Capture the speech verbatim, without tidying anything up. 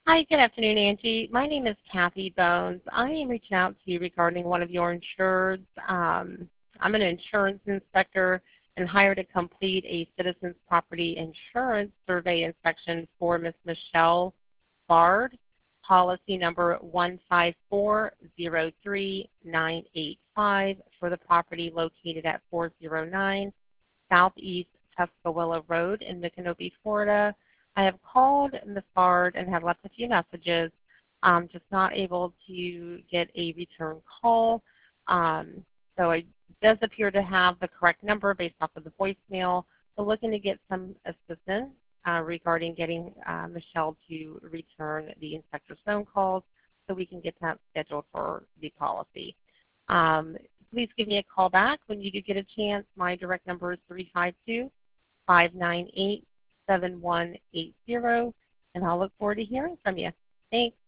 Hi, good afternoon, Angie. My name is Kathy Bones. I am reaching out to you regarding one of your insureds. Um, I'm an insurance inspector and hired to complete a citizen's property insurance survey inspection for Miss Michelle Bard, policy number one five four zero three nine eight five for the property located at four oh nine Southeast Tuscaloosa Road in Micanopy, Florida. I have called Miz Bard and have left a few messages, um, just not able to get a return call. Um, so it does appear to have the correct number based off of the voicemail. So looking to get some assistance uh, regarding getting uh, Michelle to return the inspector's phone calls so we can get that scheduled for the policy. Um, please give me a call back when you do get a chance. My direct number is three five two, five nine eight, seven one eight zero, and I'll look forward to hearing from you. Thanks.